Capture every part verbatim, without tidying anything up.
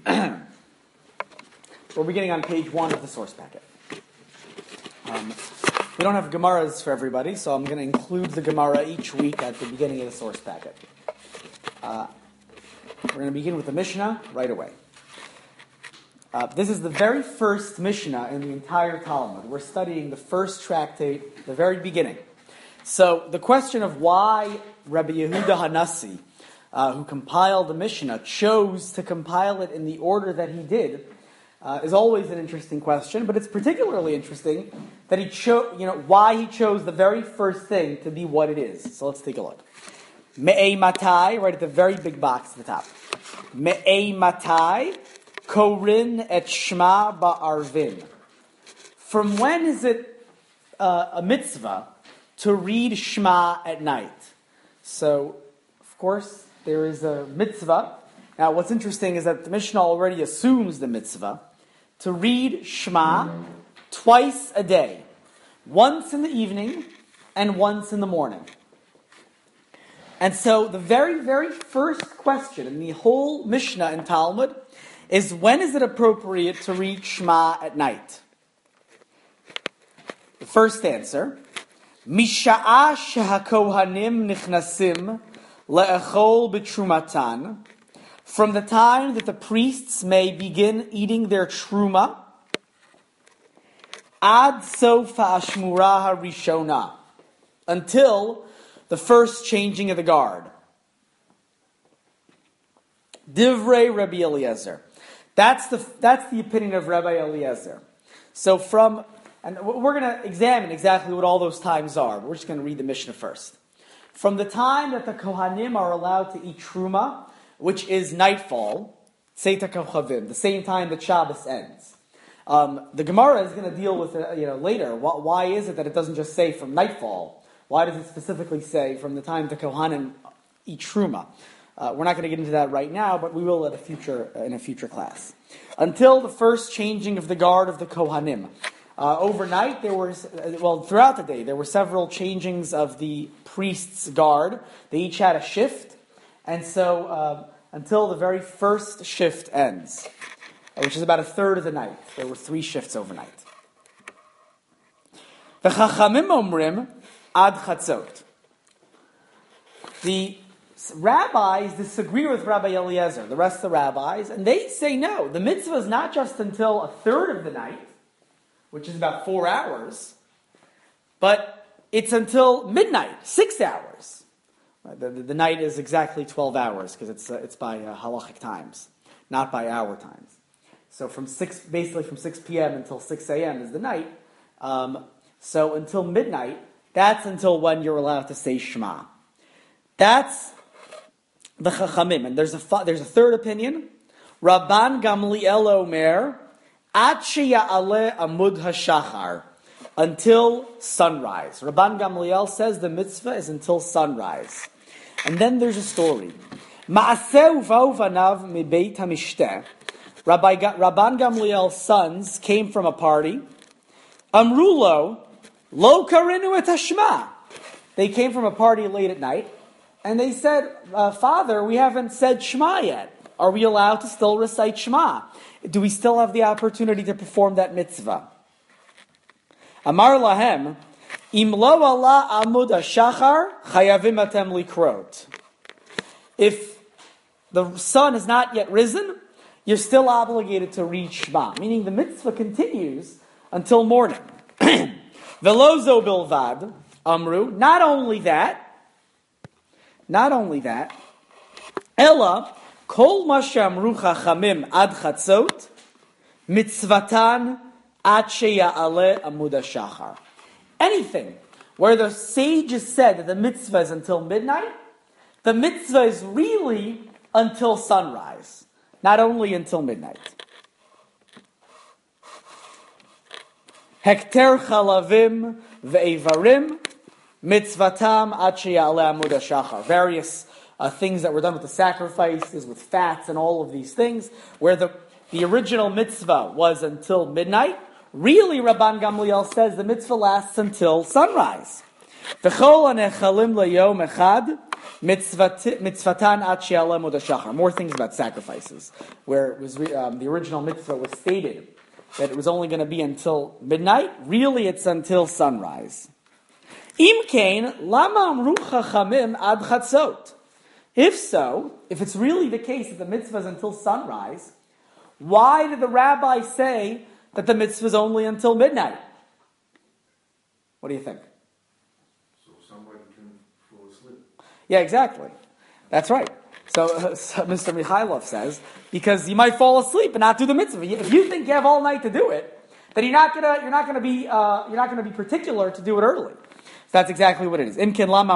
We're beginning on page one of the source packet. Um, we don't have Gemaras for everybody, so I'm going to include the Gemara each week at the beginning of the source packet. Uh, we're going to begin with the Mishnah right away. Uh, this is the very first Mishnah in the entire Talmud. We're studying the first tractate, the very beginning. So the question of why Rabbi Yehuda Hanassi, uh, who compiled the Mishnah, chose to compile it in the order that he did, uh, is always an interesting question. But it's particularly interesting that he chose, you know, why he chose the very first thing to be what it is. So let's take a look. Me'ei matai, right at the very big box at the top. Me'ei matai korin et shma ba'arvin. From when is it uh, a mitzvah to read Shema at night? So, of course, there is a mitzvah. Now, what's interesting is that the Mishnah already assumes the mitzvah to read Shema twice a day, once in the evening and once in the morning. And so, the very, very first question in the whole Mishnah in Talmud is, when is it appropriate to read Shema at night? The first answer, Misha'a shehakohanim nichnasim le'echol b'trumatan, from the time that the priests may begin eating their truma, ad sof ha'ashmura harishona, until the first changing of the guard. Divrei Rabbi Eliezer. That's the that's the opinion of Rabbi Eliezer. So from And we're going to examine exactly what all those times are. We're just going to read the Mishnah first. From the time that the Kohanim are allowed to eat Truma, which is nightfall, Seita Kochavim, the same time that Shabbos ends. Um, the Gemara is going to deal with it, you know, later. Why, why is it that it doesn't just say from nightfall? Why does it specifically say from the time the Kohanim eat Truma? Uh, we're not going to get into that right now, but we will at a future in a future class. Until the first changing of the guard of the Kohanim. Uh, overnight, there were, well, throughout the day, there were several changings of the priest's guard. They each had a shift, and so uh, until the very first shift ends, which is about a third of the night, there were three shifts overnight. The Chachamim omrim ad chatzot. The rabbis disagree with Rabbi Eliezer, the rest of the rabbis, and they say no, the mitzvah is not just until a third of the night, which is about four hours, but it's until midnight, six hours. The, the, the night is exactly twelve hours, because it's uh, it's by uh, halachic times, not by hour times. So from six, basically from six p.m. until six a.m. is the night. Um, so until midnight, that's until when you're allowed to say Shema. That's the Chachamim. And there's a there's a third opinion. Rabban Gamliel Omer, Ad sheya'aleh amud hashachar, until sunrise. Rabban Gamliel says the mitzvah is until sunrise. And then there's a story. Ma'aseh uva'u vanav mibeit hamishteh. Rabbi Rabban Gamliel's sons came from a party. Amrulo lo karinu et hashma. They came from a party late at night, and they said, uh, Father, we haven't said Shema yet. Are we allowed to still recite Shema? Do we still have the opportunity to perform that mitzvah? Amar lahem, im lo ala amud hashachar, chayavim atem likrot. If the sun has not yet risen, you're still obligated to read Shema, meaning the mitzvah continues until morning. Velozo bilvad, amru, not only that, not only that, ella, Kol ma she'amru chachamim ad chatzot, mitzvatan ad sheya'aleh amud hashachar. Anything where the sages said that the mitzvah is until midnight, the mitzvah is really until sunrise, not only until midnight. Hekter chalavim ve'evarim, mitzvatam ad sheya'aleh amud hashachar. Various Uh, things that were done with the sacrifices, with fats and all of these things, where the, the original mitzvah was until midnight, really Rabban Gamliel says the mitzvah lasts until sunrise. V'chol hanechalim layom echad mitzvatan at she'aleh mod hashachar. More things about sacrifices, where it was um, the original mitzvah was stated that it was only going to be until midnight. Really, it's until sunrise. Im kain lama amru chachamim ad chatzot. If so, if it's really the case that the mitzvah is until sunrise, why did the rabbi say that the mitzvah is only until midnight? What do you think? So somebody can fall asleep. Yeah, exactly. That's right. So, uh, so Mister Mikhailov says, because you might fall asleep and not do the mitzvah. If you think you have all night to do it, then you're not gonna you're not gonna be uh, you're not gonna be particular to do it early. So that's exactly what it is.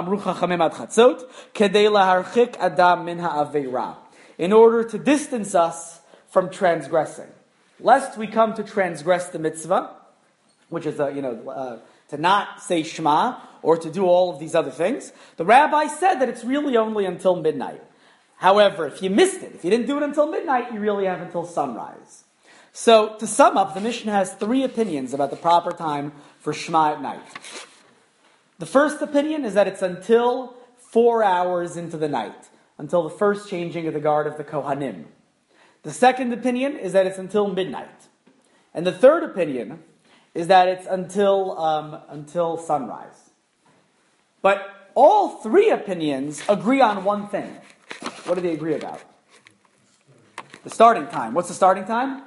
In order to distance us from transgressing, lest we come to transgress the mitzvah, which is uh, you know uh, to not say Shema or to do all of these other things. The rabbi said that it's really only until midnight. However, if you missed it, if you didn't do it until midnight, you really have until sunrise. So, to sum up, the Mishnah has three opinions about the proper time for Shema at night. The first opinion is that it's until four hours into the night, until the first changing of the guard of the Kohanim. The second opinion is that it's until midnight. And the third opinion is that it's until um, until sunrise. But all three opinions agree on one thing. What do they agree about? The starting time. What's the starting time?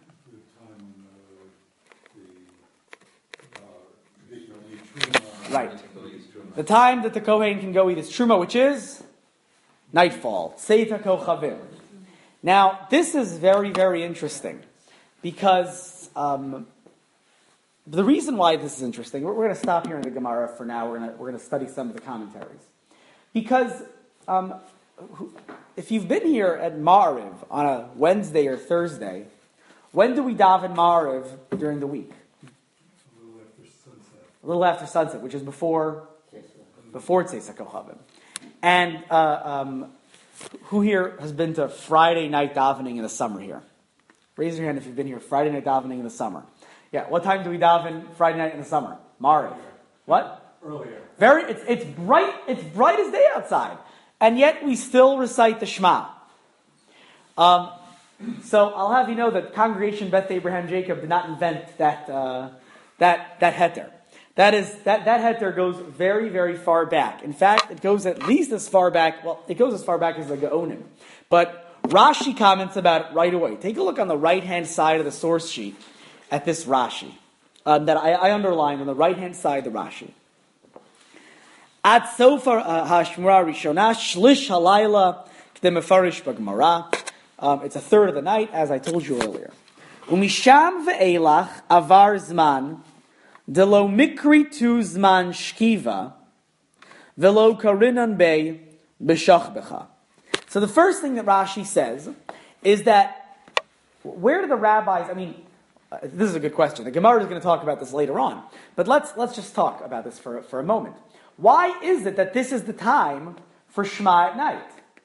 Right. The time that the Kohen can go eat his truma, which is nightfall. Seita kochavim. Now, this is very, very interesting because um, the reason why this is interesting, we're, we're going to stop here in the Gemara for now. We're going to we're going to study some of the commentaries because um, if you've been here at Ma'ariv on a Wednesday or Thursday, when do we daven Ma'ariv during the week? A little after sunset. A little after sunset, which is before before Tzeisa Kochavim. And uh, um, who here has been to Friday night davening in the summer here? Raise your hand if you've been here Friday night davening in the summer. Yeah, what time do we daven Friday night in the summer? Ma'ariv. What? Earlier. Very. It's it's bright. It's bright as day outside, and yet we still recite the Shema. Um, so I'll have you know that Congregation Beth Abraham Jacob did not invent that uh, that that heter. That is that that heter goes very very far back. In fact, it goes at least as far back. Well, it goes as far back as the Gaonim, but Rashi comments about it right away. Take a look on the right hand side of the source sheet at this Rashi um, that I, I underlined on the right hand side of the Rashi. At Sofar Hashmura Rishona Shlish Halayla K'demefarish B'Gemara. It's a third of the night, as I told you earlier. Umisham ve'elach avar zman delo mikri tu zman shkiva velo karinan bei b'shachbecha. So the first thing that Rashi says is that where do the rabbis? I mean, uh, this is a good question. The Gemara is going to talk about this later on, but let's let's just talk about this for for a moment. Why is it that this is the time for Shema at night?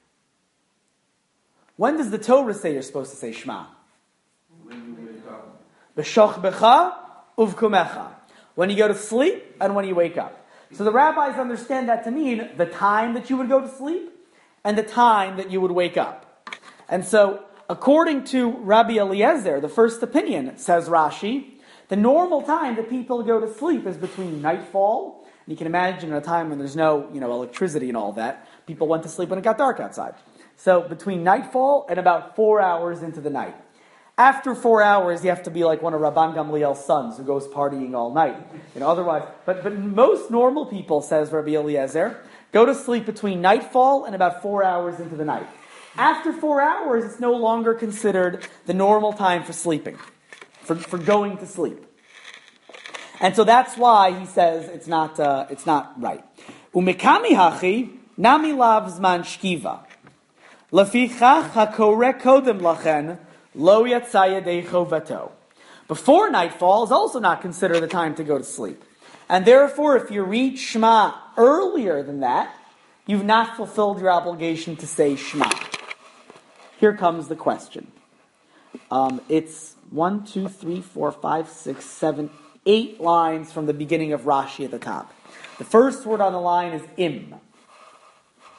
When does the Torah say you're supposed to say Shema? When you wake up. B'shachbecha uvkumecha. When you go to sleep and when you wake up. So the rabbis understand that to mean the time that you would go to sleep and the time that you would wake up. And so, according to Rabbi Eliezer, the first opinion, says Rashi, the normal time that people go to sleep is between nightfall. And you can imagine a time when there's no, you know, electricity and all that. People went to sleep when it got dark outside. So between nightfall and about four hours into the night. After four hours, you have to be like one of Rabban Gamliel's sons who goes partying all night. You know, otherwise, but but most normal people, says Rabbi Eliezer, go to sleep between nightfall and about four hours into the night. After four hours, it's no longer considered the normal time for sleeping, for, for going to sleep. And so that's why he says it's not uh, it's not right. Umekami hachi nami lav zman shkiva. Lafichach hakore kodem lachen lo yatzaya yadei chovato. Before nightfall is also not considered the time to go to sleep. And therefore, if you read Shema earlier than that, you've not fulfilled your obligation to say Shema. Here comes the question. Um, it's one, two, three, four, five, six, seven, eight lines from the beginning of Rashi at the top. The first word on the line is im.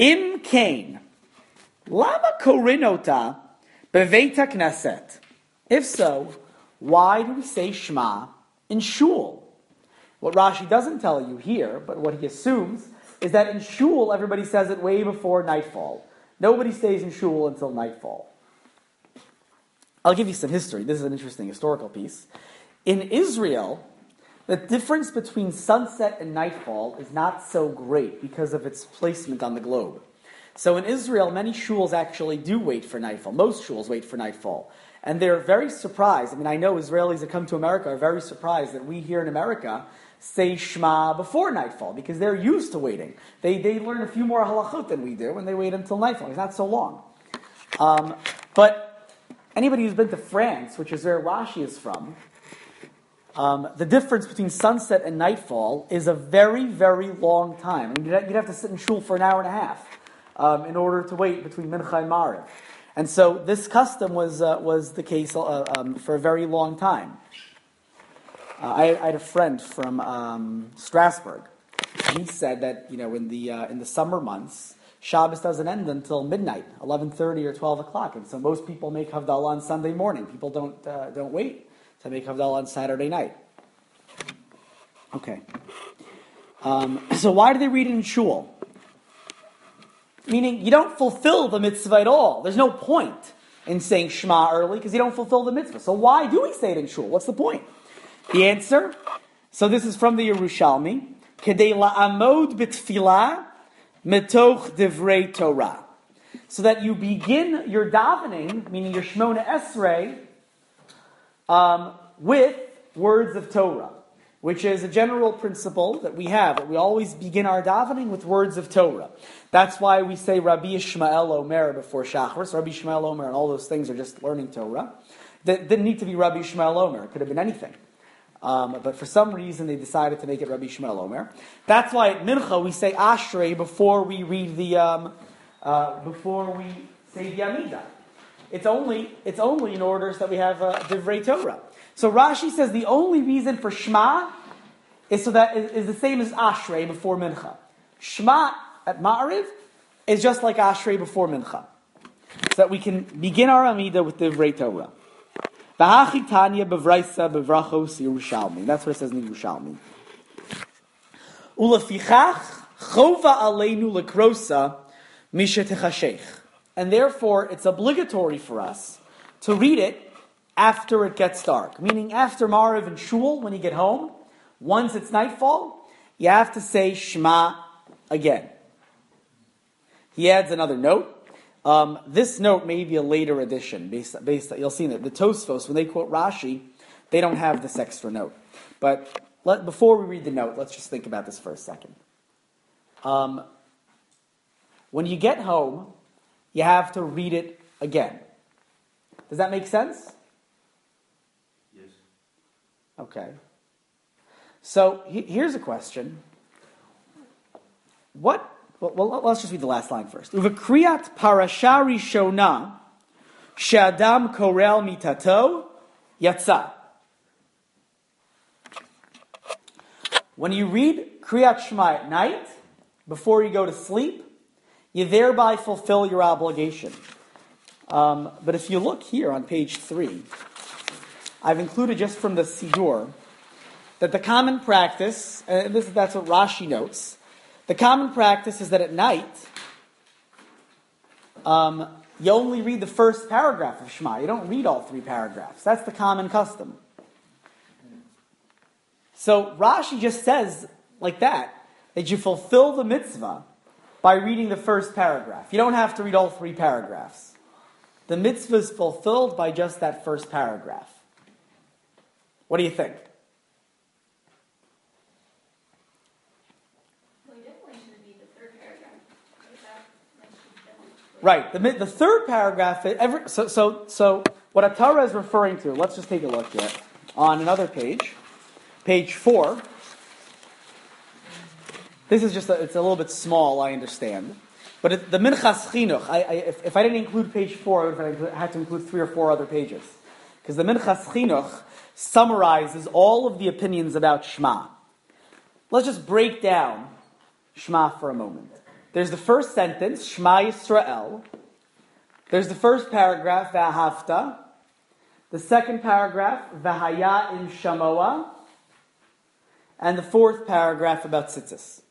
Im kain, lama korinota beveta knesset. If so, why do we say Shema in shul? What Rashi doesn't tell you here, but what he assumes, is that in shul everybody says it way before nightfall. Nobody stays in shul until nightfall. I'll give you some history. This is an interesting historical piece. In Israel, the difference between sunset and nightfall is not so great because of its placement on the globe. So in Israel, many shuls actually do wait for nightfall. Most shuls wait for nightfall. And they're very surprised. I mean, I know Israelis that come to America are very surprised that we here in America say Shema before nightfall because they're used to waiting. They they learn a few more halachot than we do and they wait until nightfall. It's not so long. Um, but anybody who's been to France, which is where Rashi is from, um, the difference between sunset and nightfall is a very, very long time. I mean, you'd have to sit in shul for an hour and a half um, in order to wait between Mincha and Mariv. And so this custom was uh, was the case uh, um, for a very long time. Uh, I, I had a friend from um, Strasbourg. He said that you know in the uh, in the summer months, Shabbos doesn't end until midnight, eleven thirty or twelve o'clock, and so most people make Havdalah on Sunday morning. People don't uh, don't wait to make Havdalah on Saturday night. Okay. Um, so why do they read it in shul? Meaning you don't fulfill the mitzvah at all. There's no point in saying Shema early because you don't fulfill the mitzvah. So why do we say it in shul? What's the point? The answer, so this is from the Yerushalmi, Kedei la'amod b'tfilah metoch divrei Torah. So that you begin your davening, meaning your Shemona Esrei, um, with words of Torah, which is a general principle that we have, that we always begin our davening with words of Torah. That's why we say Rabbi Yishmael Omer before Shachris. Rabbi Yishmael Omer and all those things are just learning Torah. That didn't need to be Rabbi Yishmael Omer. It could have been anything. Um, but for some reason they decided to make it Rabbi Yishmael Omer. That's why at Mincha we say Ashrei before we read the um, uh, before we say the Amidah. It's only it's only in order so that we have uh, Divrei Torah. So Rashi says the only reason for Shema is so that is, is the same as Ashrei before Mincha. Shema at Ma'ariv is just like Ashrei before Mincha, so that we can begin our Amidah with Divrei Torah. Bahachitanya bevraisa bevrachos Yerushalmi. That's what it says in Yerushalmi. Ulefichach chova aleinu lekrosa mishetechashech. And therefore, it's obligatory for us to read it after it gets dark. Meaning, after Mariv and Shul, when you get home, once it's nightfall, you have to say Shema again. He adds another note. Um, this note may be a later addition. Based, based, you'll see that the Tosfos, when they quote Rashi, they don't have this extra note. But let, before we read the note, let's just think about this for a second. Um, when you get home, you have to read it again. Does that make sense? Yes. Okay. So he, here's a question. What? Well, well, let's just read the last line first. Uvekriyat parasha rishona she'adam korel mitato yatsa. When you read Kriyat Shema at night, before you go to sleep, you thereby fulfill your obligation. Um, but if you look here on page three, I've included just from the Sidur that the common practice, and this, that's what Rashi notes, the common practice is that at night, um, you only read the first paragraph of Shema. You don't read all three paragraphs. That's the common custom. So Rashi just says, like that, that you fulfill the mitzvah by reading the first paragraph. You don't have to read all three paragraphs. The mitzvah is fulfilled by just that first paragraph. What do you think? Right. The the third paragraph. Every, so so so what Atara is referring to. Let's just take a look here on another page, page four. This is just a, it's a little bit small. I understand, but it, the Minchas Chinuch. I, I if, if I didn't include page four, I would have had to include three or four other pages because the Minchas Chinuch summarizes all of the opinions about Shema. Let's just break down Shema for a moment. There's the first sentence, Shema Yisrael. There's the first paragraph, V'ahavta. The second paragraph, V'haya im shamoa. And the fourth paragraph about tzitzis.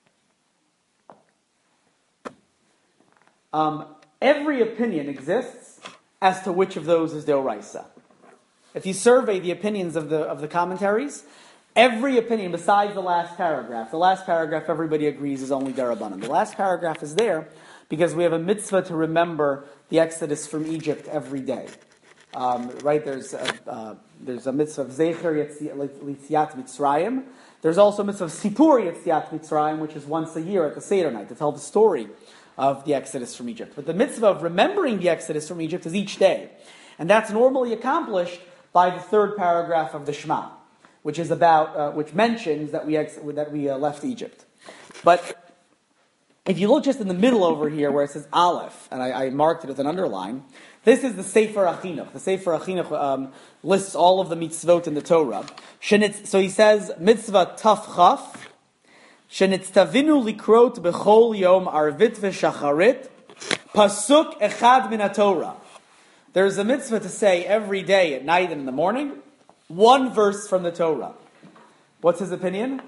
Um, every opinion exists as to which of those is Deoraisa. If you survey the opinions of the of the commentaries, every opinion besides the last paragraph, the last paragraph everybody agrees is only Darabanan. The last paragraph is there because we have a mitzvah to remember the exodus from Egypt every day. Um, right, there's a, uh, there's a mitzvah of Zecher Yetziat Mitzrayim. There's also a mitzvah of Sipur Yetziat Mitzrayim, which is once a year at the Seder night to tell the story of the exodus from Egypt. But the mitzvah of remembering the exodus from Egypt is each day. And that's normally accomplished by the third paragraph of the Shema, which is about, uh, which mentions that we ex- that we uh, left Egypt. But if you look just in the middle over here where it says Aleph, and I, I marked it with an underline, this is the Sefer Achinuch. The Sefer Achinuch um, lists all of the mitzvot in the Torah. So he says, mitzvah taf chaf, shenitztavinu likrot bechol yom arvit v'shacharit, pasuk echad min HaTorah. There's a mitzvah to say every day, at night and in the morning, one verse from the Torah. What's his opinion?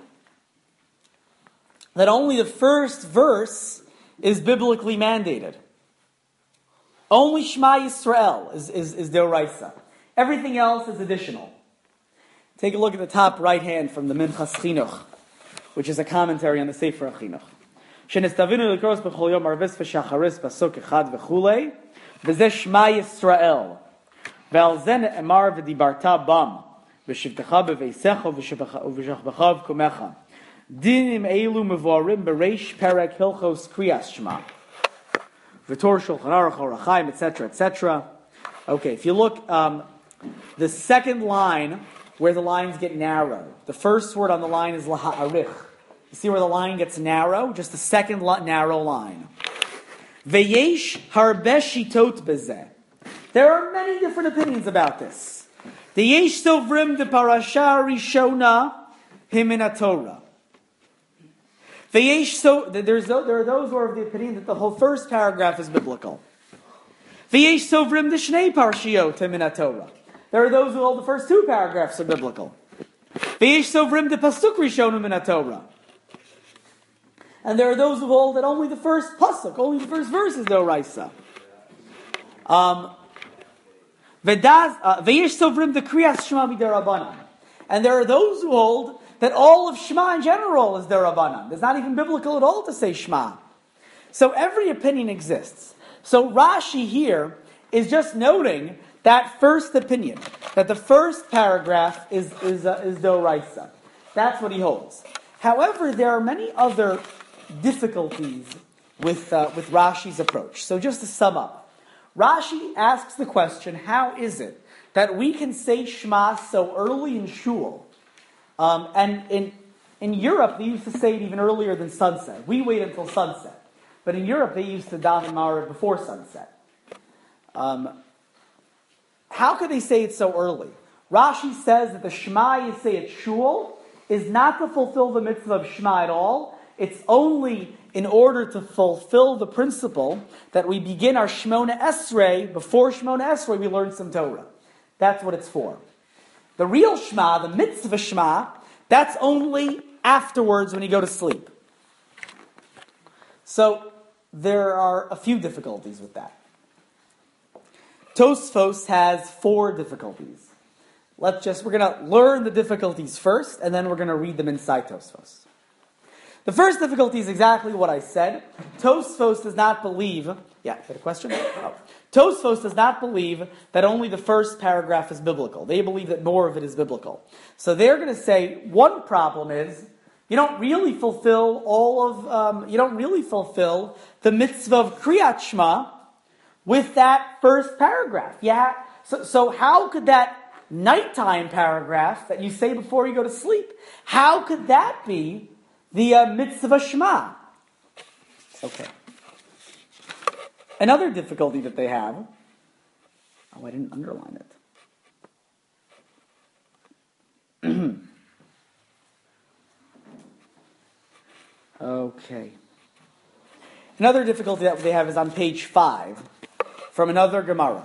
That only the first verse is biblically mandated. Only Shema Yisrael is, is, is Deoraisa. Everything else is additional. Take a look at the top right hand from the Minchas Chinuch, which is a commentary on the Sefer Chinuch. Shenitztavinu likros b'chol yom arvis v'shacharis pasuk echad v'chulei v'zeh Shema Yisrael v'al zen emar v'dibarta bam v'shivtecha b'veisecha v'shachbecha v'kumecha dinim eilu mevorim b'reish perek hilchos kriyas Shema v'tor shulchan aruch orachaim etc etc. Okay, if you look, um, the second line where the lines get narrow, the first word on the line is laha'arich. You see where the line gets narrow? Just the second la- narrow line. Veyesh harbe shitot bezeh. There are many different opinions about this. The yesh sovrim de parasha rishona himin Torah. Veyesh so there's there are those who are of the opinion that the whole first paragraph is biblical. Veyesh sovrim de shnei parshiot himin Torah. There are those who hold the first two paragraphs are biblical. Veyesh sovrim de pasuk rishona min Torah. And there are those who hold that only the first pasuk, only the first verse is Deoraisa. Um, Veyesh sovrim the kriyas Shema midarabanan. And there are those who hold that all of Shema in general is derabanan. It's not even biblical at all to say Shema. So every opinion exists. So Rashi here is just noting that first opinion, that the first paragraph is is uh, is Deoraisa. That's what he holds. However, there are many other difficulties with uh, with Rashi's approach. So just to sum up, Rashi asks the question, how is it that we can say Shema so early in Shul? Um, and in in Europe, they used to say it even earlier than sunset. We wait until sunset. But in Europe, they used to daven Maariv before sunset. Um, how could they say it so early? Rashi says that the Shema you say at Shul is not to fulfill the mitzvah of Shema at all. It's only in order to fulfill the principle that we begin our Shmona Esrei, before Shmona Esrei we learn some Torah. That's what it's for. The real Shema, the mitzvah Shema, that's only afterwards when you go to sleep. So there are a few difficulties with that. Tosfos has four difficulties. Let's just, we're going to learn the difficulties first, and then we're going to read them inside Tosfos. The first difficulty is exactly what I said. Tosfos does not believe, yeah, got a question? Oh. Tosfos does not believe that only the first paragraph is biblical. They believe that more of it is biblical. So they're going to say, one problem is, you don't really fulfill all of, um, you don't really fulfill the mitzvah of Kriyat Shema with that first paragraph. Yeah. So, so how could that nighttime paragraph that you say before you go to sleep, how could that be the uh, mitzvah Shema? Okay. Another difficulty that they have, oh, I didn't underline it. Okay. Another difficulty that they have is on page five, from another Gemara.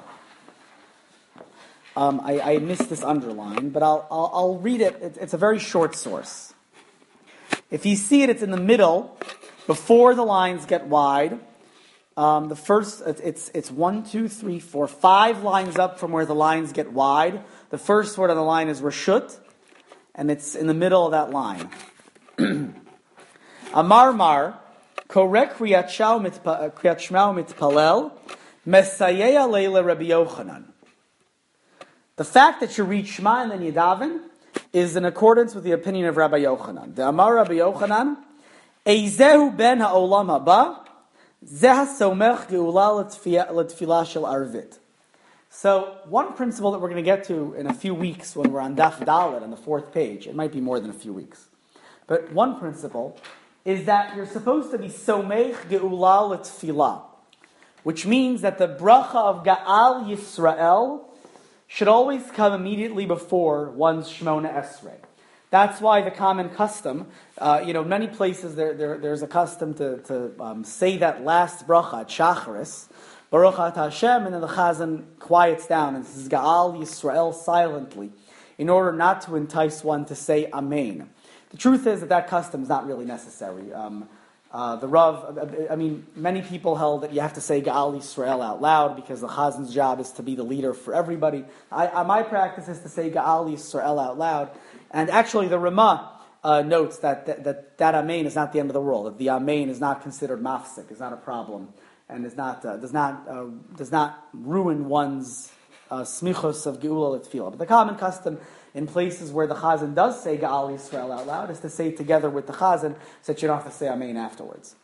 Um, I, I missed this underline, but I'll, I'll, I'll read it. It's, it's a very short source. If you see it, it's in the middle, before the lines get wide. Um, the first, it's it's one, two, three, four, five lines up from where the lines get wide. The first word on the line is Rashut, and it's in the middle of that line. Amar Mar, korek kriyat shmao mitpalel, mesayeya leila Rabbi Yochanan. The fact that you read Shema and then you daven is in accordance with the opinion of Rabbi Yochanan. The Amar Rabbi Yochanan, Eizehu ben ha'olam haba, zeh somech geula letfilah shel arvit. So, one principle that we're going to get to in a few weeks when we're on Daf Dalet on the fourth page, it might be more than a few weeks, but one principle is that you're supposed to be somech geula letfilah, which means that the bracha of Ga'al Yisrael should always come immediately before one's Shemona Esrei. That's why the common custom, uh, you know, many places there, there there's a custom to, to um, say that last bracha at Shacharis, Baruch Atah Hashem, and then the Chazan quiets down and says Ga'al Yisrael silently, in order not to entice one to say Amen. The truth is that that custom is not really necessary. Um, Uh, the Rav, I mean, many people held that you have to say Ga'al Yisrael out loud because the Chazan's job is to be the leader for everybody. I, I, my practice is to say Ga'al Yisrael out loud. And actually the Ramah uh, notes that, that that that Amen is not the end of the world. That the Amen is not considered mafsik, is not a problem, and is not uh, does not uh, does not ruin one's uh, smichos of Geula L'Tfilah. But the common custom in places where the Chazan does say Ga'al Yisrael out loud is to say together with the Chazan so that you don't have to say Amen afterwards.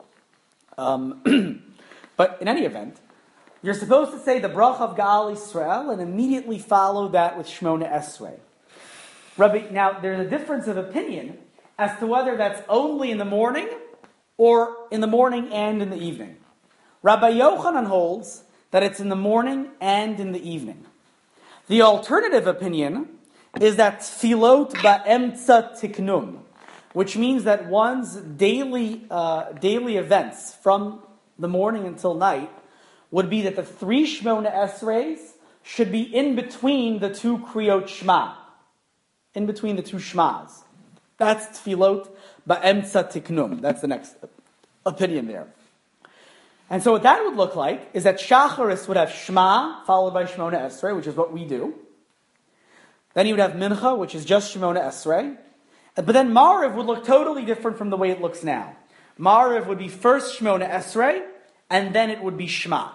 Um, but in any event, you're supposed to say the bracha of Ga'al Yisrael and immediately follow that with Shemona Esrei. Rabbi, now, there's a difference of opinion as to whether that's only in the morning or in the morning and in the evening. Rabbi Yochanan holds that it's in the morning and in the evening. The alternative opinion is that tfilot ba'emtza tiknum, which means that one's daily uh, daily events from the morning until night would be that the three Shemona Esreis should be in between the two Kriyot Shema, in between the two Shmas. That's tfilot ba'emtza tiknum. That's the next opinion there. And so what that would look like is that Shacharis would have Shema followed by Shemona Esrei, which is what we do. Then you would have Mincha, which is just Shemona Esrei. But then Mariv would look totally different from the way it looks now. Mariv would be first Shemona Esrei, and then it would be Shema.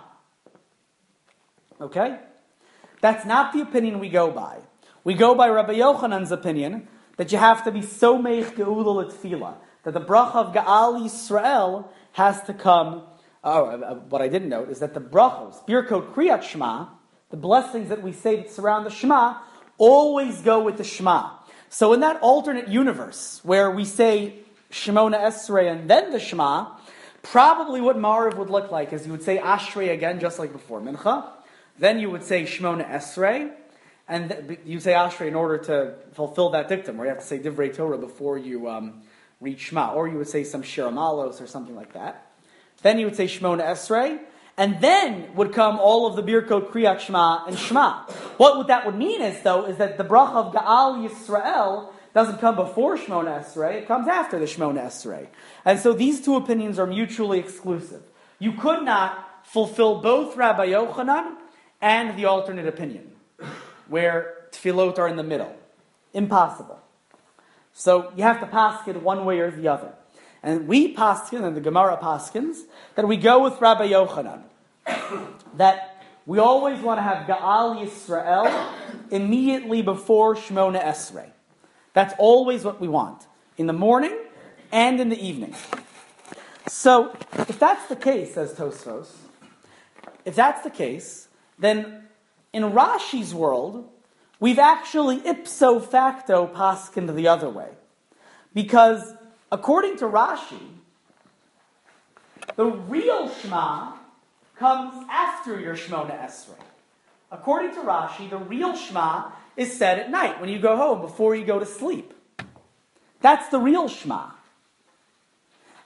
Okay? That's not the opinion we go by. We go by Rabbi Yochanan's opinion that you have to be Someich Geula L'Tfilah, that the bracha of Ga'al Yisrael has to come. Oh, uh, what I didn't note is that the brachos, Birkot Kriyat Shema, the blessings that we say that surround the Shema, always go with the Shema. So in that alternate universe, where we say Shemona Esrei and then the Shema, probably what Mariv would look like is you would say Ashrei again, just like before Mincha. Then you would say Shemona Esrei, and th- you say Ashrei in order to fulfill that dictum, where you have to say Divrei Torah before you um, read Shema. Or you would say some Shir Malos or something like that. Then you would say Shemona Esrei, and then would come all of the Birkot Kriyat Shema and Shema. What would that would mean is, though, is that the bracha of Ga'al Yisrael doesn't come before Shemona Esrei, it comes after the Shemona Esrei. And so these two opinions are mutually exclusive. You could not fulfill both Rabbi Yochanan and the alternate opinion, where tefillot are in the middle. Impossible. So you have to paskin one way or the other. And we paskin, and the Gemara paskins, that we go with Rabbi Yochanan. That we always want to have Ga'al Yisrael immediately before Shemona Esrei. That's always what we want. In the morning and in the evening. So, if that's the case, says Tosfos, if that's the case, then in Rashi's world, we've actually ipso facto paskined the other way. Because according to Rashi, the real Shema comes after your Shemona Esrei. According to Rashi, the real Shema is said at night, when you go home, before you go to sleep. That's the real Shema.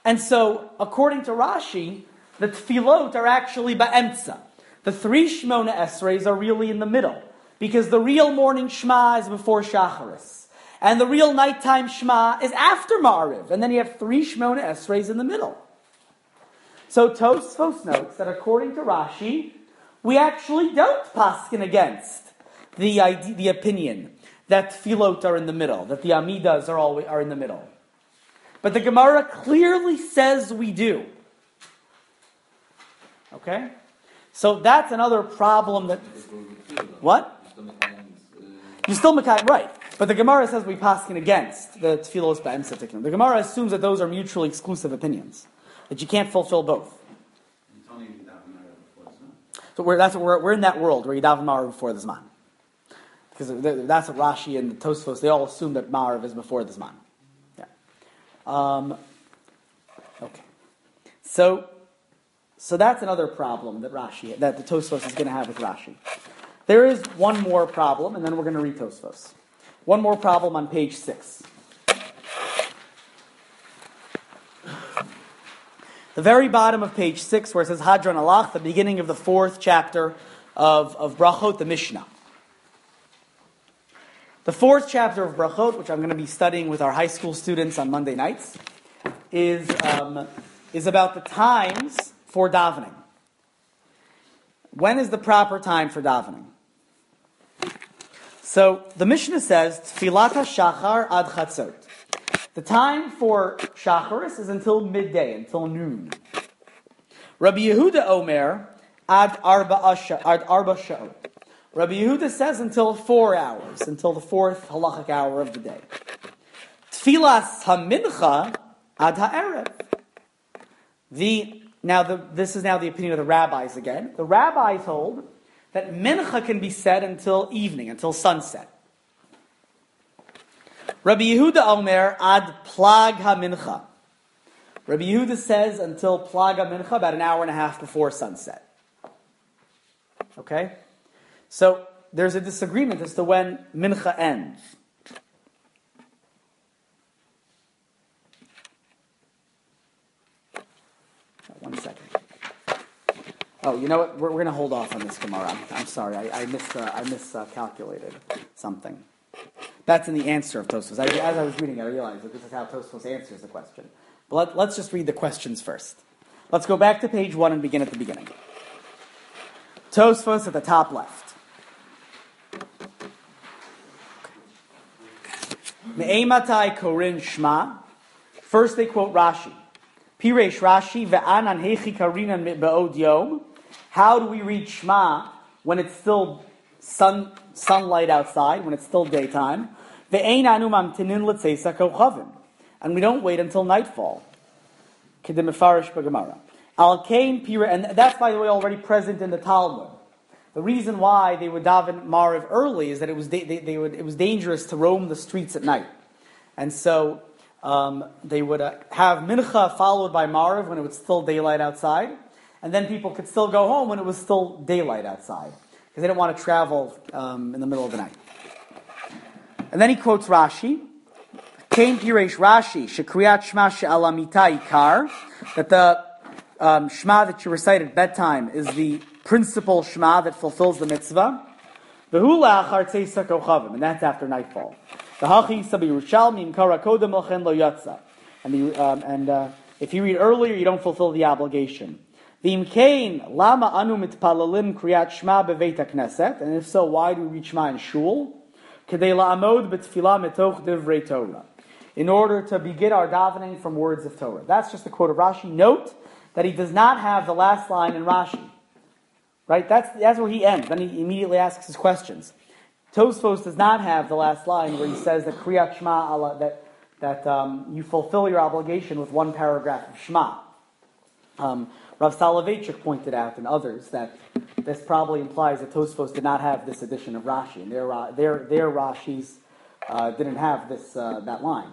And so, according to Rashi, the tefillot are actually ba'emtza. The three Shmona Esreis are really in the middle, because the real morning Shema is before Shacharis, and the real nighttime Shema is after Ma'ariv, and then you have three Shmona Esreis in the middle. So Tosfos notes that according to Rashi, we actually don't paskin against the idea, the opinion that tefillot are in the middle, that the Amidas are always are in the middle. But the Gemara clearly says we do. Okay? So that's another problem that... What? You still Mekayim, right. But the Gemara says we paskin against the tefillos ba'emtza tikkun. The Gemara assumes that those are mutually exclusive opinions, that you can't fulfill both. So we're, that's what we're, we're in that world where you daven Ma'ariv before the Zman. Because that's what Rashi and the Tosfos, they all assume that Ma'ariv is before the Zman. Yeah. Um, okay. So... So that's another problem that Rashi, that the Tosfos is going to have with Rashi. There is one more problem, and then we're going to read Tosfos. One more problem on page six. The very bottom of page six, where it says Hadran Alach, the beginning of the fourth chapter of, of Brachot, the Mishnah. The fourth chapter of Brachot, which I'm going to be studying with our high school students on Monday nights, is um, is about the times for davening. When is the proper time for davening? So the Mishnah says Tfilat HaShachar ad Chatzot. The time for Shacharis is until midday, until noon. Rabbi Yehuda Omer ad Arba Sha'ot. Rabbi Yehuda says until four hours, until the fourth halachic hour of the day. Tfilas HaMincha ad Ha'erev. The Now, the, this is now the opinion of the rabbis again. The rabbis hold that mincha can be said until evening, until sunset. Rabbi Yehuda Omer ad plag ha-mincha. Rabbi Yehuda says until plag ha-mincha, about an hour and a half before sunset. Okay? So, there's a disagreement as to when mincha ends. One second. Oh, you know what? We're, we're going to hold off on this Gemara. I'm, I'm sorry. I, I mis uh, I miscalculated uh, something. That's in the answer of Tosfos. I, as I was reading it, I realized that this is how Tosfos answers the question. But let, let's just read the questions first. Let's go back to page one and begin at the beginning. Tosfos at the top left. Me'ematai korin shma. First they quote Rashi. Piresh Rashi ve'anan hechi karinan be'od yom. How do we read Shema when it's still sun sunlight outside, when it's still daytime? Ve'ein anu mamtinin l'tzeisa kochavim. And we don't wait until nightfall. Kedem mefarish b'gemara. Al kain pira, and that's by the way already present in the Talmud. The reason why they would daven Mariv early is that it was they, they, they would it was dangerous to roam the streets at night, and so. Um, they would uh, have mincha followed by Mariv when it was still daylight outside, and then people could still go home when it was still daylight outside, because they didn't want to travel um, in the middle of the night. And then he quotes Rashi, Kain Piresh Rashi, Shekriyat Shema She'ala Mita Ikar, that the um, Shema that you recite at bedtime is the principal Shema that fulfills the mitzvah, V'hu la'achar tzeisa kochavim, and that's after nightfall. The Hachi Sabi Yerushalmi Imkara Kodem Lochen Lo Yatsa. And the, um, and uh, if you read earlier, you don't fulfill the obligation. V'imkein Lama Anu Mitpalalim Kriyat Shema Beveit HaKnesset. And if so, why do we read Shema in shul? Kedei la'amod b'tfilah metoch divrei Torah. In order to begin our davening from words of Torah. That's just a quote of Rashi. Note that he does not have the last line in Rashi. Right? That's, that's where he ends. Then he immediately asks his questions. Tosfos does not have the last line where he says that Kriyat Shema Allah, that that um, you fulfill your obligation with one paragraph of Shema. Um, Rav Soloveitchik pointed out and others that this probably implies that Tosfos did not have this edition of Rashi, and their their their Rashis uh, didn't have this uh, that line.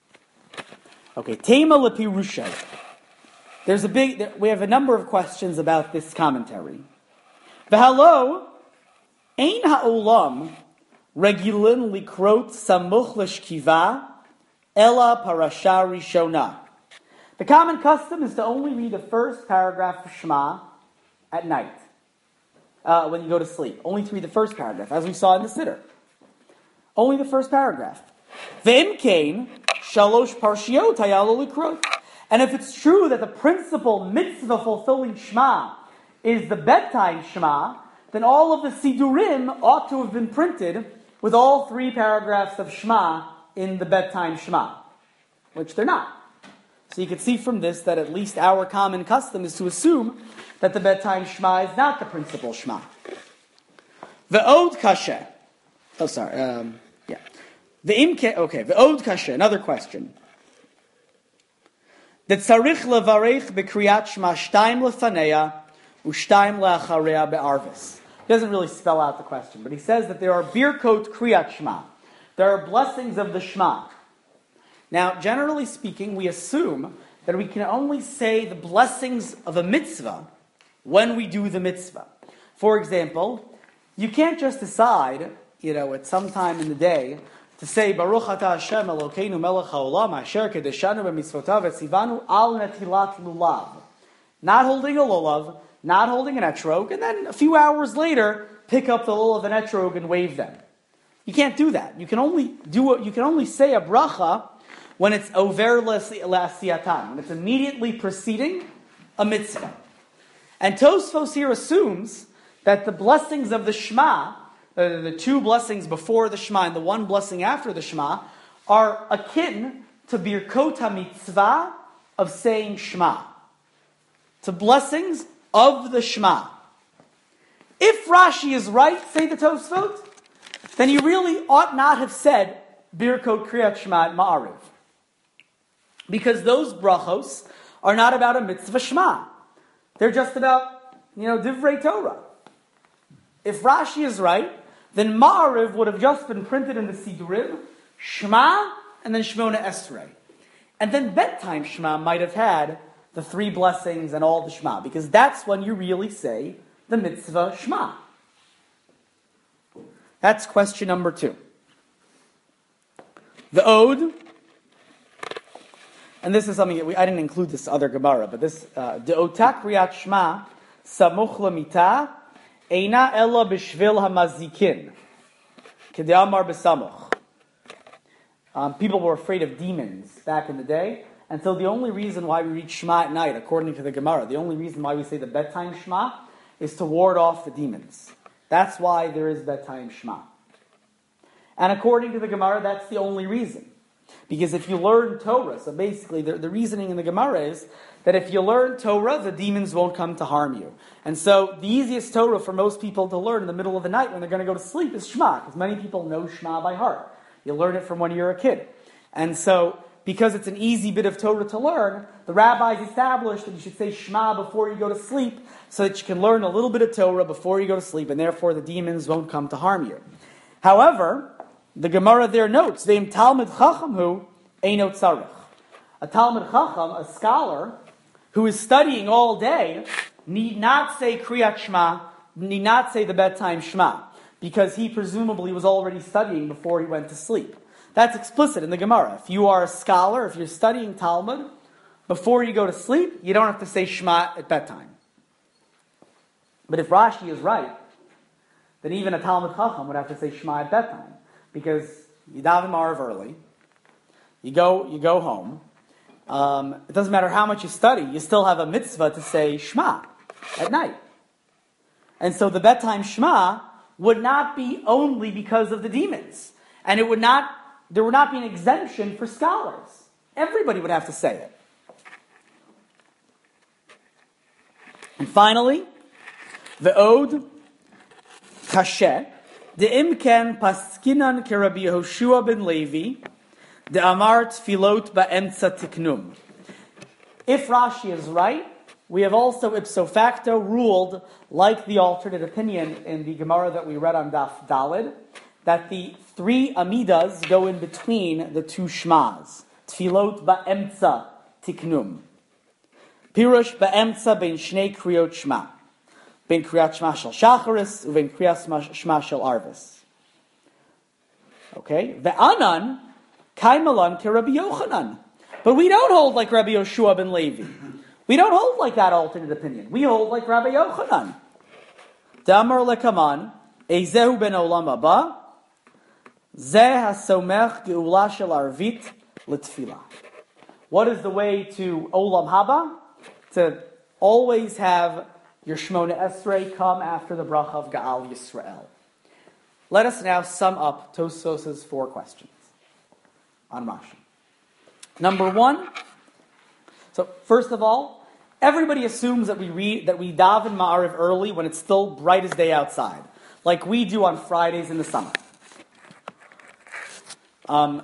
Okay, Tema Lepirushay. There's a big. There, we have a number of questions about this commentary. V'halo ein ha'olam regilin likrot samuch l'shkiva ela parasha rishona. The common custom is to only read the first paragraph of Shema at night, uh, when you go to sleep. Only to read the first paragraph, as we saw in the Siddur. Only the first paragraph. Ve'im kain, shalosh parshiot hayalo likrot. And if it's true that the principal mitzvah fulfilling Shema is the bedtime Shema, then all of the Sidurim ought to have been printed with all three paragraphs of Shema in the bedtime Shema, which they're not. So you can see from this that at least our common custom is to assume that the bedtime Shema is not the principal Shema. The Od Kashe. Oh, sorry. Um, yeah. The Imke. Okay. The Od Kashe. Another question. The Tzarich levarech bekriyat Shema shtayim lefaneya u'shtayim le'achareya be'arvis. He doesn't really spell out the question, but he says that there are birkot kriyat Shema. There are blessings of the Shema. Now, generally speaking, we assume that we can only say the blessings of a mitzvah when we do the mitzvah. For example, you can't just decide, you know, at some time in the day, to say, Baruch Ata Hashem Elokeinu melech haolam asher kedeshanu b'mitzvotav etzivanu al netilat lulav. Not holding a lulav, not holding an etrog, and then a few hours later, pick up the lulav and etrog and wave them. You can't do that. You can only do it. You can only say a bracha when it's over la'asiyatan, when it's immediately preceding a mitzvah. And Tosfos here assumes that the blessings of the Shema, uh, the two blessings before the Shema and the one blessing after the Shema, are akin to birkot HaMitzvah of saying Shema, to blessings of the Shema. If Rashi is right, say the Tosfot, then you really ought not have said birkot kriyat Shema at Ma'ariv, because those brachos are not about a mitzvah Shema. They're just about, you know, Divrei Torah. If Rashi is right, then Ma'ariv would have just been printed in the Sidurim, Shema, and then Shemona Esrei. And then bedtime Shema might have had the three blessings and all the Shema, because that's when you really say the mitzvah Shema. That's question number two. The Ode, and this is something that we, I didn't include this other Gemara, but this, the Otak Riyat Shema, Samuch Lamita, Eina Ella Bishvil Hamazikin, Kedeamar Besamuch. Um, people were afraid of demons back in the day, and so the only reason why we read Shema at night, according to the Gemara, the only reason why we say the bedtime Shema is to ward off the demons. That's why there is bedtime Shema. And according to the Gemara, that's the only reason. Because if you learn Torah, so basically the, the reasoning in the Gemara is that if you learn Torah, the demons won't come to harm you. And so the easiest Torah for most people to learn in the middle of the night when they're going to go to sleep is Shema, because many people know Shema by heart. You learn it from when you're a kid. And so, because it's an easy bit of Torah to learn, the rabbis established that you should say Shema before you go to sleep, so that you can learn a little bit of Torah before you go to sleep, and therefore the demons won't come to harm you. However, the Gemara there notes, Ve'im Talmid Chacham hu eino tzarich. A Talmid Chacham, a scholar, who is studying all day, need not say Kriyat Shema, need not say the bedtime Shema, because he presumably was already studying before he went to sleep. That's explicit in the Gemara. If you are a scholar, if you're studying Talmud, before you go to sleep, you don't have to say Shema at bedtime. But if Rashi is right, then even a Talmid Chacham would have to say Shema at bedtime. Because you daven Ma'ariv early, you go, you go home. Um, it doesn't matter how much you study, you still have a mitzvah to say Shema at night. And so the bedtime Shema would not be only because of the demons, and it would not. There would not be an exemption for scholars. Everybody would have to say it. And finally, the Ode Kashe. The imken paskinan ke Rabbi Yehoshua ben Levi, the amar tfilot ba'emtza tiknum. If Rashi is right, we have also ipso facto ruled, like the alternate opinion in the Gemara that we read on Daf Dalid, that the three amidas go in between the two shmas. Tfilot ba'emtza tiknum. Pirush ba'emtza ben shnei kriyot shma. Ben kriyat shma shel shacharis, uven kriyat shma shel arvis. Okay? Ve'anan kaimalan ke Rabbi Yochanan. But we don't hold like Rabbi Yoshua ben Levi. We don't hold like that alternate opinion. We hold like Rabbi Yochanan. Damar lekaman, Eizehu ben olam haba, Zeh hasomech geula shel arvit l'tfilah. What is the way to olam haba? To always have your Shmona Esrei come after the bracha of Gaal Yisrael. Let us now sum up Tosfos' four questions on Rashi. Number one, so first of all, everybody assumes that we read that we daven Ma'ariv early when it's still bright as day outside, like we do on Fridays in the summer. Um,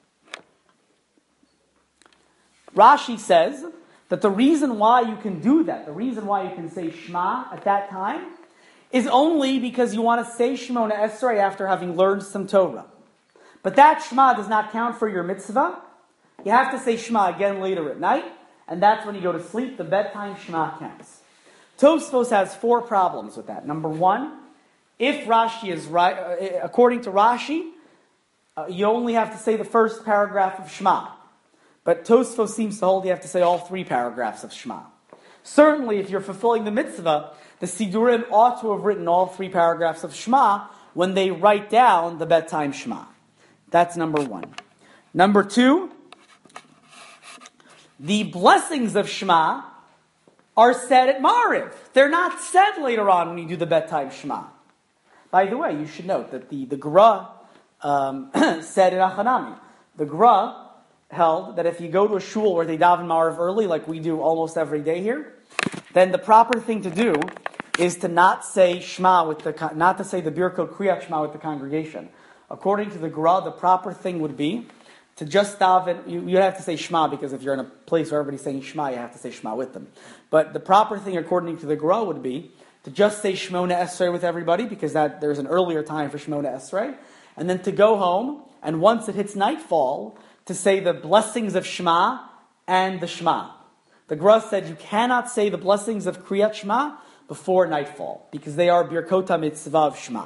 Rashi says that the reason why you can do that, the reason why you can say Shema at that time, is only because you want to say Shemona Esrei after having learned some Torah. But that Shema does not count for your mitzvah. You have to say Shema again later at night, and that's when you go to sleep. The bedtime Shema counts. Tosfos has four problems with that. Number one, if Rashi is right, uh, according to Rashi, uh, you only have to say the first paragraph of Shema. But Tosfos seems to hold you have to say all three paragraphs of Shema. Certainly, if you're fulfilling the mitzvah, the Sidurim ought to have written all three paragraphs of Shema when they write down the bedtime Shema. That's number one. Number two, the blessings of Shema are said at Mariv. They're not said later on when you do the bedtime Shema. By the way, you should note that the, the Gra um, said in Achanami. The Gra held that if you go to a shul where they daven Mariv early, like we do almost every day here, then the proper thing to do is to not say Shema with the not to say the Birkot Kriyat Shema with the congregation. According to the Gra, the proper thing would be to just daven. You, you have to say Shema because if you're in a place where everybody's saying Shema, you have to say Shema with them. But the proper thing, according to the Gra, would be to just say Shemona Esrei with everybody because that there's an earlier time for Shemona Esrei, and then to go home and once it hits nightfall, to say the blessings of Shema and the Shema. The Gra said you cannot say the blessings of Kriyat Shema before nightfall because they are Birkot Mitzvah of Shema.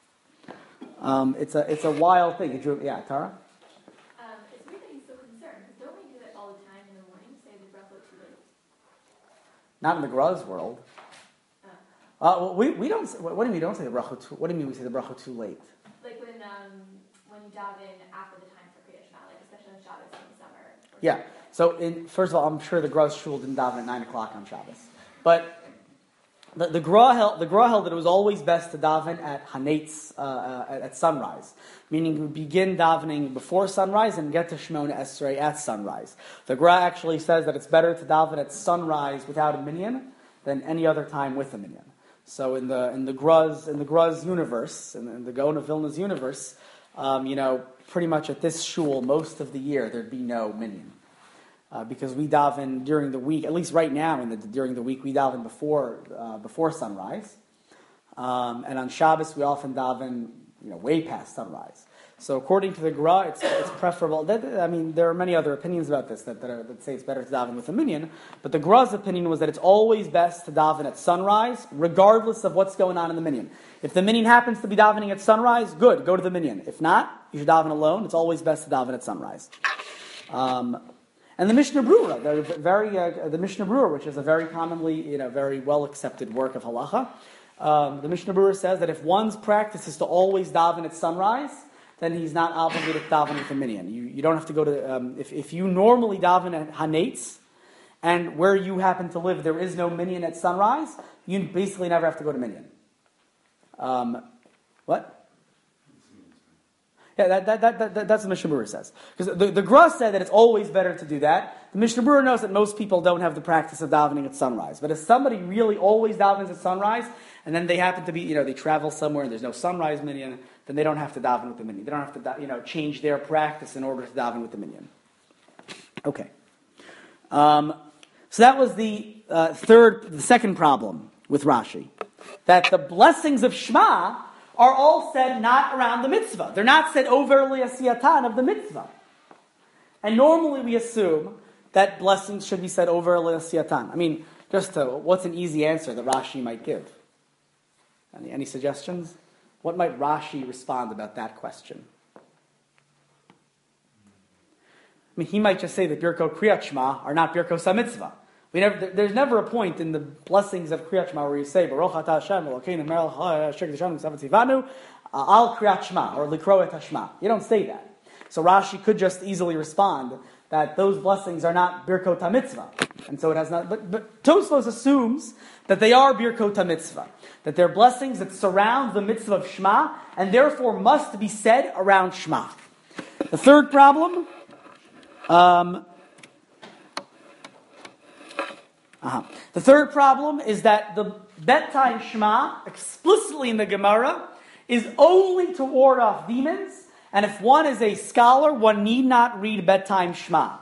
Um, it's a it's a wild thing. Did you, yeah, Tara? Um, it's weird that he's so concerned because don't we do it all the time in the morning? Say the bracha too late. Not in the Gra's world. Oh. Uh, well, we we don't. What do you mean we don't say the bracha too? What do you mean we say the bracha too late? Like when um when you daven after the time for Kriyat Shema, like especially on Shabbos in the summer. Yeah. So, in, first of all, I'm sure the Gra's shul didn't daven at nine o'clock on Shabbos, but the, the Gra held the Gra held that it was always best to daven at Hanetz uh, uh, at, at sunrise, meaning you begin davening before sunrise and get to Shemona Esrei at sunrise. The Gra actually says that it's better to daven at sunrise without a minyan than any other time with a minyan. So, in the in the Gra's in the Gra's universe, in the, in the Gaon of Vilna's universe, um, you know, pretty much at this shul most of the year there'd be no minyan. Uh, because we daven during the week, at least right now in the, during the week, we daven before uh, before sunrise, um, and on Shabbos we often daven, you know, way past sunrise. So according to the Gra, it's, it's preferable. That, I mean, there are many other opinions about this that that, are, that say it's better to daven with a minyan, but the Gra's opinion was that it's always best to daven at sunrise, regardless of what's going on in the minyan. If the minyan happens to be davening at sunrise, good, go to the minyan. If not, you should daven alone. It's always best to daven at sunrise. Um, And the Mishnah Brura, the very uh, the Mishnah Brura, which is a very commonly, you know, very well accepted work of halacha, um, the Mishnah Brura says that if one's practice is to always daven at sunrise, then he's not obligated to daven with a minyan. You you don't have to go to um, if if you normally daven at Hanetz, and where you happen to live there is no minyan at sunrise, you basically never have to go to minyan. Um, what? Yeah, that, that, that, that, that's what Mishnah Brura says. Because the, the Gra said that it's always better to do that. The Mishnah Brura knows that most people don't have the practice of davening at sunrise. But if somebody really always davens at sunrise, and then they happen to be, you know, they travel somewhere and there's no sunrise minyan, then they don't have to daven with the minyan. They don't have to, you know, change their practice in order to daven with the minyan. Okay. Um, so that was the uh, third, the second problem with Rashi. That the blessings of Shema are all said not around the mitzvah. They're not said overly asiyatan of the mitzvah. And normally we assume that blessings should be said overly asiyatan. I mean, just to, what's an easy answer that Rashi might give? Any, any suggestions? What might Rashi respond about that question? mean, he might just say that Birko Kriyat Shema are not Birko Samitzvah. We never, there's never a point in the blessings of Kriyat Shema where you say, Baruch Atah Hashem, Elokeinu melech ha'ashek d'shem v'savat tzivanu, al Kriyat Shema, or Likro et Hashema. You don't say that. So Rashi could just easily respond that those blessings are not Birkot HaMitzvah. And so it has not, but, but Tosfos assumes that they are Birkot HaMitzvah, that they're blessings that surround the mitzvah of Shema, and therefore must be said around Shema. The third problem, um, uh-huh. the third problem is that the bedtime Shema, explicitly in the Gemara, is only to ward off demons. And if one is a scholar, one need not read bedtime Shema.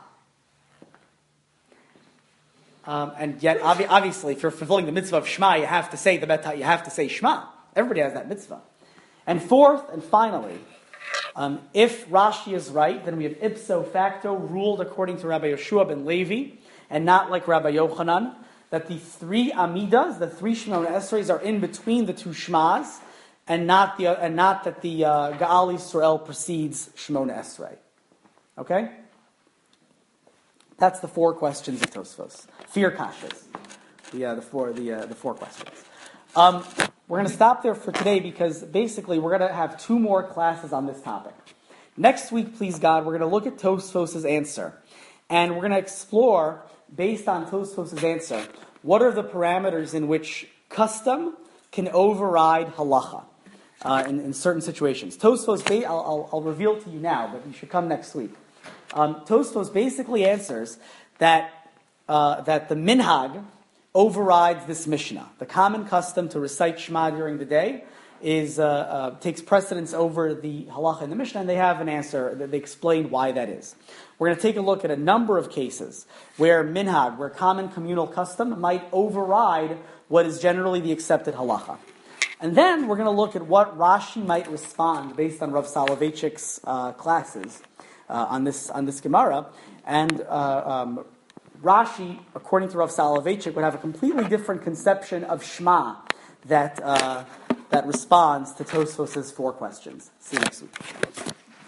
Um, and yet, obvi- obviously, if you're fulfilling the mitzvah of Shema, you have to say the bedtime. You have to say Shema. Everybody has that mitzvah. And fourth, and finally, um, if Rashi is right, then we have ipso facto ruled according to Rabbi Yeshua ben Levi, and not like Rabbi Yochanan, that the three amidas, the three Shemona Esreis, are in between the two Shmas. And not the and not that the uh, Gaal Yisrael precedes Shemona Esrei. Okay? That's the four questions of Tosfos. Fear kashas. The uh, the four the uh, the four questions. Um, we're going to stop there for today because basically we're going to have two more classes on this topic. Next week, please God, we're going to look at Tosfos' answer, and we're going to explore, based on Tosfos' answer, what are the parameters in which custom can override halacha. Uh, in, in certain situations. Tosfos, ba- I'll, I'll, I'll reveal to you now, but you should come next week. Um, Tosfos basically answers that uh, that the minhag overrides this Mishnah. The common custom to recite Shema during the day is uh, uh, takes precedence over the halacha in the Mishnah, and they have an answer. They explain why that is. We're going to take a look at a number of cases where minhag, where common communal custom, might override what is generally the accepted halacha. And then we're going to look at what Rashi might respond based on Rav Soloveitchik's uh, classes uh, on this on this Gemara. And uh, um, Rashi, according to Rav Soloveitchik, would have a completely different conception of Shema that uh, that responds to Tosfos' four questions. See you next week.